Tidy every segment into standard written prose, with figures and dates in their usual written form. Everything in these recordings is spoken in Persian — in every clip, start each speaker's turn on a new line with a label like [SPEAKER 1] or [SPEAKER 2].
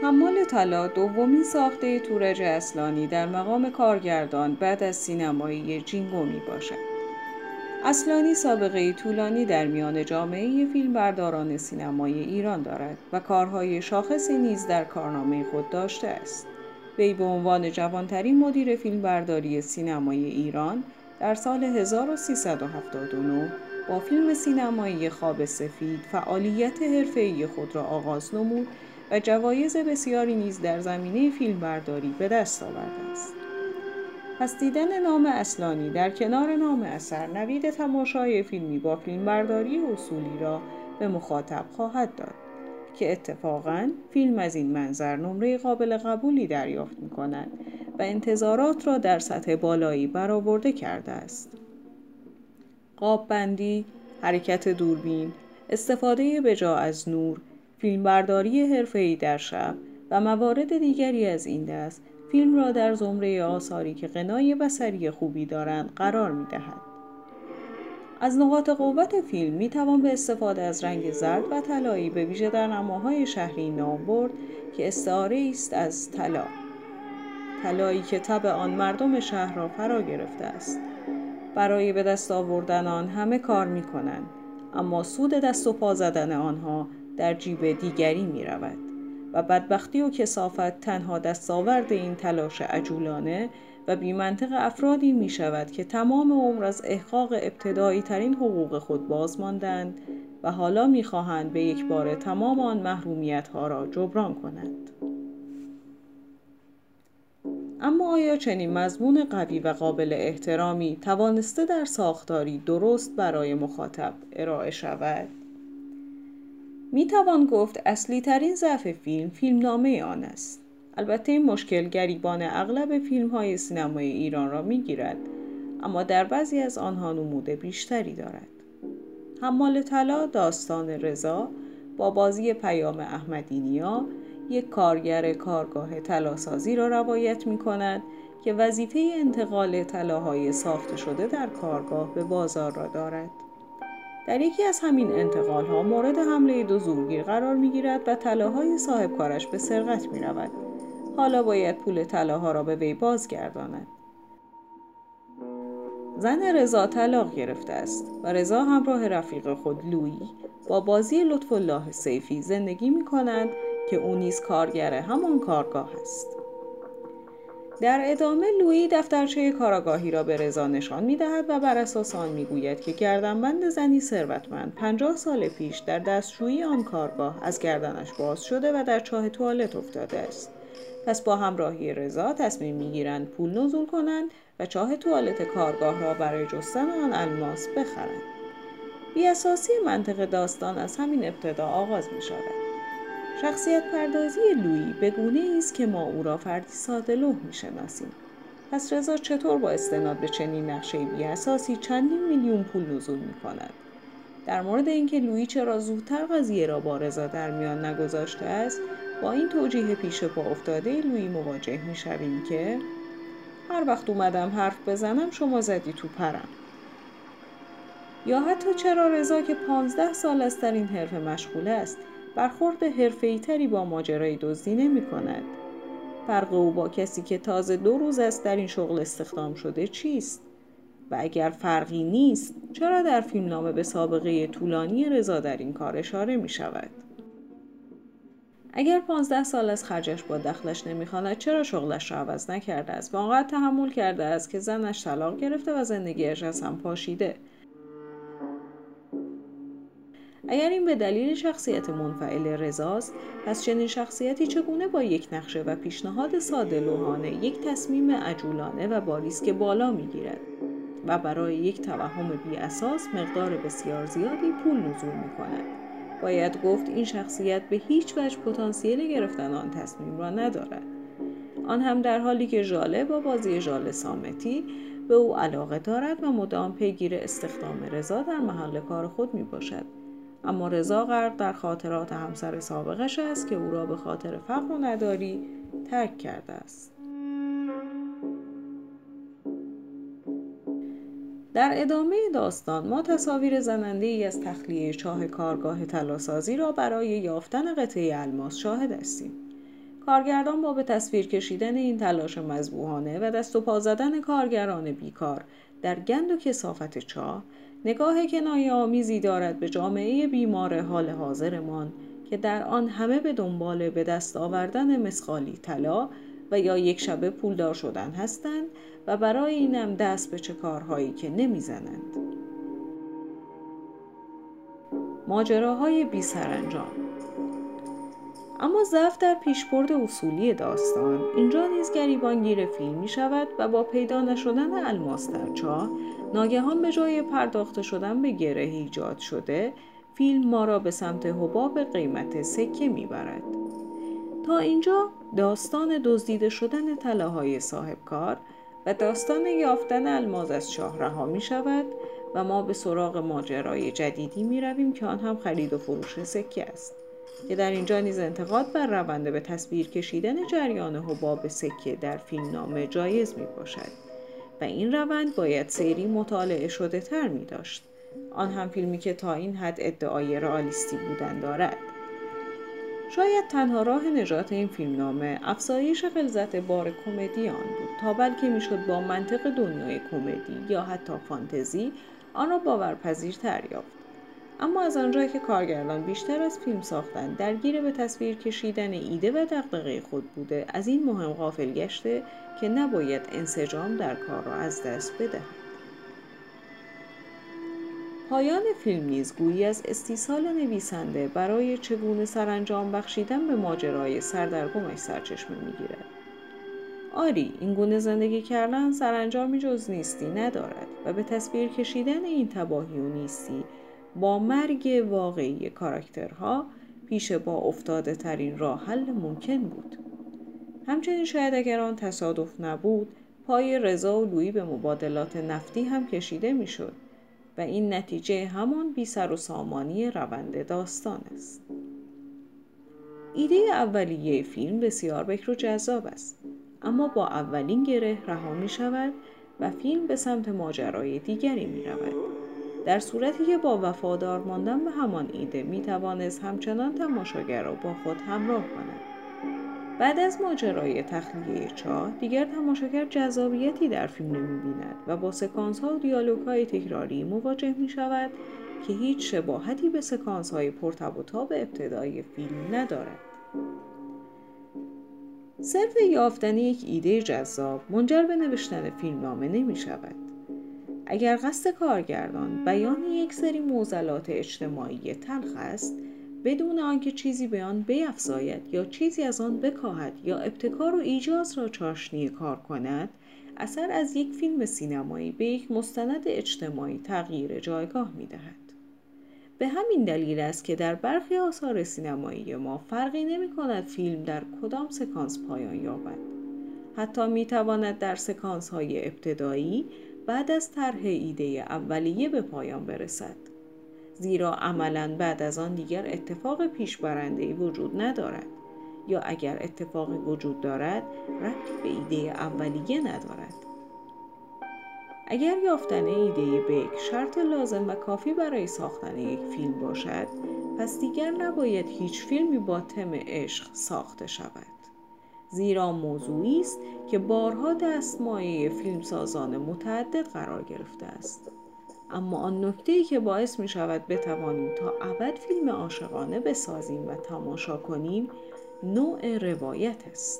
[SPEAKER 1] حمال طلا دومین ساخته تورج اصلانی در مقام کارگردان بعد از سینمایی جینگو می باشد. اصلانی سابقه طولانی در میان جامعه فیلمبرداران سینمایی ایران دارد و کارهای شاخصی نیز در کارنامه خود داشته است. وی به عنوان جوانترین مدیر فیلمبرداری سینمایی ایران در سال 1379 با فیلم سینمایی خواب سفید فعالیت حرفه‌ای خود را آغاز نمود و جوایز بسیاری نیز در زمینه فیلمبرداری به دست آورده است. پس دیدن نام اصلانی در کنار نام اثر نوید تماشای فیلمی با فیلمبرداری اصولی را به مخاطب خواهد داد که اتفاقاً فیلم از این منظر نمره قابل قبولی دریافت می‌کند و انتظارات را در سطح بالایی برآورده کرده است. قاب‌بندی، حرکت دوربین، استفاده بجا از نور، فیلمبرداری حرفه‌ای در شب و موارد دیگری از این دست فیلم را در زمره آثاری که غنای بصری خوبی دارند قرار می‌دهد. از نقاط قوت فیلم می‌توان به استفاده از رنگ زرد و طلایی به ویژه در نماهای شهری نام برد که استعاره است از طلا. طلایی که طبع آن مردم شهر را فرا گرفته است. برای به دست آوردن آن همه کار می‌کنند، اما سود دست و پا زدن آنها در جیب دیگری می‌رود. و بدبختی و کثافت تنها دستاورد این تلاش عجولانه و بی‌منطق افرادی می شود که تمام عمر از احقاق ابتدایی ترین حقوق خود باز ماندند و حالا می خواهند به یک بار تمام آن محرومیت ها را جبران کنند. اما آیا چنین مضمون قوی و قابل احترامی توانسته در ساختاری درست برای مخاطب ارائه شود؟ می توان گفت اصلی ترین ضعف فیلمنامه آن است. البته این مشکل گریبان اغلب فیلم های سینمای ایران را می گیرد، اما در بعضی از آنها نمود بیشتری دارد. حمال طلا داستان رضا با بازی پیام احمدی‌نیا یک کارگر کارگاه طلاسازی را روایت می کند که وظیفه انتقال طلاهای ساخته شده در کارگاه به بازار را دارد. در یکی از همین انتقال‌ها مورد حمله دو زورگیر قرار می‌گیرد و طلاهای صاحب کارش به سرقت می‌رود. حالا باید پول طلاها را به وی بازگرداند. زن رضا طلاق گرفته است و رضا همراه رفیق خود لویی با بازی لطف‌الله سیفی زندگی می‌کنند که او نیز کارگر همان کارگاه است. در ادامه لویی دفترچه کاراگاهی را به رضا نشان می‌دهد و بر اساس آن می‌گوید که گردنبند زنی ثروتمند 50 سال پیش در دستشویی آن کارگاه از گردنش باز شده و در چاه توالت افتاده است. پس با همراهی رضا تصمیم می‌گیرند پول نزول کنند و چاه توالت کارگاه را برای جستن آن الماس بخرند. بی‌اساسی منطق داستان از همین ابتدا آغاز می‌شود. شخصیت پردازی لویی به گونه‌ای است که ما او را فردی ساده‌لوح می‌شناسیم. پس رضا چطور با استناد به چنین نقشه بی‌اساسی چندین میلیون پول نزول می‌کند؟ در مورد اینکه لویی چرا زودتر قضیه را با رضا در میان نگذاشته است، با این توجیه پیش پا افتاده لویی مواجه می‌شویم که هر وقت اومدم حرف بزنم شما زدی تو پرم. یا حتی چرا رضا که 15 سال است در این حرفه مشغول است، برخورد حرفه‌ای‌تری با ماجرای دزدی نمی‌کند. فرق او با کسی که تازه 2 روز است در این شغل استخدام شده چیست؟ و اگر فرقی نیست، چرا در فیلمنامه به سابقه طولانی رضا در این کار اشاره می‌شود؟ اگر 15 سال از خرجش با دخلش نمی‌خواند، چرا شغلش را عوض نکرده است و آنقدر تحمل کرده است که زنش طلاق گرفته و زندگیش از هم پاشیده؟ اگر این به دلیل شخصیت منفعل رضاست، پس چنین شخصیتی چگونه با یک نقشه و پیشنهاد ساده‌لوحانه یک تصمیم عجولانه و با ریسک بالا می‌گیرد و برای یک توهم بی‌اساس مقدار بسیار زیادی پول نزول می‌کند؟ باید گفت این شخصیت به هیچ وجه پتانسیل گرفتن آن تصمیم را ندارد. آن هم در حالی که ژاله با بازی ژاله صامتی به او علاقه دارد و مدام پیگیر استخدام رضا در محل کار خود میباشد. اما رضا غرق در خاطرات همسر سابقش است که او را به خاطر فقر و نداری ترک کرده است. در ادامه داستان ما تصاویر زننده‌ای از تخلیه چاه کارگاه طلاسازی را برای یافتن قطعه الماس شاهد هستیم. کارگردان با به تصویر کشیدن این تلاش مذبوحانه و دست و پا زدن کارگران بیکار در گند و کثافت چاه، نگاه کنایه‌آمیزی دارد به جامعه بیمار حال حاضرمان که در آن همه به دنبال به دست آوردن مسخالی طلا و یا یک شبه پولدار شدن هستند و برای اینم دست به چه کارهایی که نمیزنند. ماجراهای بی سرانجام. اما ضعف در پیشبرد اصولی داستان اینجا نیز گریبانگیر فیلم می شود و با پیدا نشدن الماس در چاه ناگهان به جای پرداخته شدن به گره ایجاد شده، فیلم ما را به سمت حباب قیمت سکه می برد. تا اینجا داستان دزدیده شدن طلاهای صاحبکار و داستان یافتن الماس از چاه رها می شود و ما به سراغ ماجرای جدیدی می رویم که آن هم خرید و فروش سکه است، که در اینجا نیز انتقاد بر روند به تصویر کشیدن جریان حباب سکه در فیلمنامه جایز می باشد و این روند باید سیری مطالعه شده تر می داشت، آن هم فیلمی که تا این حد ادعای رئالیستی بودن دارد. شاید تنها راه نجات این فیلمنامه افزایش غلظت بار کمدی آن بود تا بلکه میشد با منطق دنیای کمدی یا حتی فانتزی آن را باورپذیرتر یافت. اما از آنجایی که کارگردان بیشتر از فیلم ساختن درگیر به تصویر کشیدن ایده و دغدغه خود بوده، از این مهم غافل گشته که نباید انسجام در کار را از دست بدهد. پایان فیلم نیز گویی از استیصال نویسنده برای چگونه سرانجام بخشیدن به ماجرای سردرگمش سرچشمه می‌گیرد. آری، این گونه زندگی کردن سرانجامی جز نیستی ندارد و به تصویر کشیدن این تباهی و نیستی با مرگ واقعی کاراکترها پیش با افتاده ترین راه حل ممکن بود. همچنین شاید اگر آن تصادف نبود، پای رضا و لویی به مبادلات نفتی هم کشیده میشد و این نتیجه همان بی سر و سامانی روند داستان است. ایده اولیه فیلم بسیار بکر و جذاب است، اما با اولین گره رها می شود و فیلم به سمت ماجرای دیگری می رود. در صورتی که با وفادار ماندن به همان ایده می توانست همچنان تماشاگر را با خود همراه کند. بعد از ماجرای تخلیه چاه دیگر تماشاگر جذابیتی در فیلم نمی بیند و با سکانس ها و دیالوگ های تکراری مواجه می شود که هیچ شباهتی به سکانس های پرتب و تاب ابتدایی فیلم ندارد. صرف یافتن یک ایده جذاب منجر به نوشتن فیلمنامه نمی شود. اگر قصد کارگردان بیان یک سری معضلات اجتماعی تلخ است، بدون آنکه چیزی به آن بیفزاید یا چیزی از آن بکاهد یا ابتکار و ایجاز را چاشنی کار کند، اثر از یک فیلم سینمایی به یک مستند اجتماعی تغییر جایگاه می دهد. به همین دلیل است که در برخی آثار سینمایی ما فرقی نمی کند فیلم در کدام سکانس پایان یابد. حتی می تواند در سکانس های ابتدایی بعد از طرح ایده اولیه به پایان برسد، زیرا عملاً بعد از آن دیگر اتفاق پیشبرنده‌ای وجود ندارد یا اگر اتفاقی وجود دارد ربطی به ایده اولیه ندارد. اگر یافتن ایده بیک شرط لازم و کافی برای ساختن یک فیلم باشد، پس دیگر نباید هیچ فیلمی با تم عشق ساخته شود، زیرا موضوعی است که بارها دستمایه فیلمسازان متعدد قرار گرفته است. اما آن نکته‌ای که باعث می شود بتوانیم تا ابد فیلم عاشقانه بسازیم و تماشا کنیم، نوع روایت است.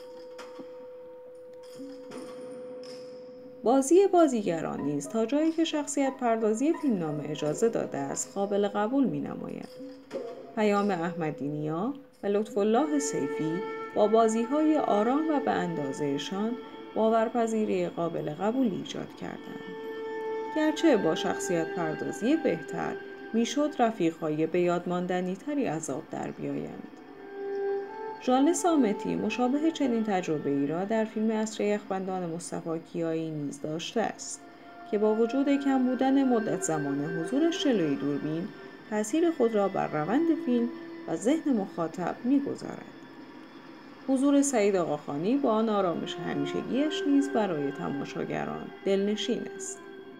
[SPEAKER 1] بازی بازیگران نیز تا جایی که شخصیت پردازی فیلمنامه اجازه داده است قابل قبول می نماید. پیام احمدی‌نیا و لطف‌الله سیفی با بازی‌های آرام و به اندازه‌شان باورپذیری قابل قبولی ایجاد کردند. گرچه با شخصیت پردازی بهتر میشد رفیق‌های به یاد ماندنی‌تری از آب در بیایند. ژاله صامتی مشابه چنین تجربه‌ای را در فیلم عصر یخبندان مصطفی کیایی نیز داشته است که با وجود کم بودن مدت زمان حضورش جلوی دوربین، تأثیر خود را بر روند فیلم و ذهن مخاطب می‌گذارد. حضور سعید آقاخانی با آن آرامش همیشگی‌اش نیز برای تماشاگران دلنشین است.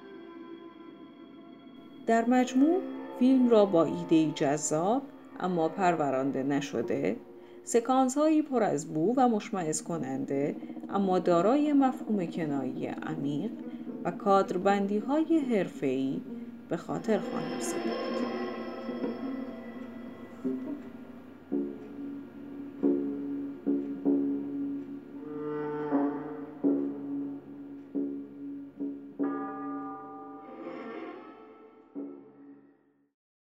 [SPEAKER 1] در مجموع فیلم را با ایده‌ای جذاب اما پرورانده نشده، سکانس هایی پر از بو و مشمئز کننده اما دارای مفهوم کنایی عمیق و کادربندی های حرفه‌ای به خاطر خواهیم سپرد.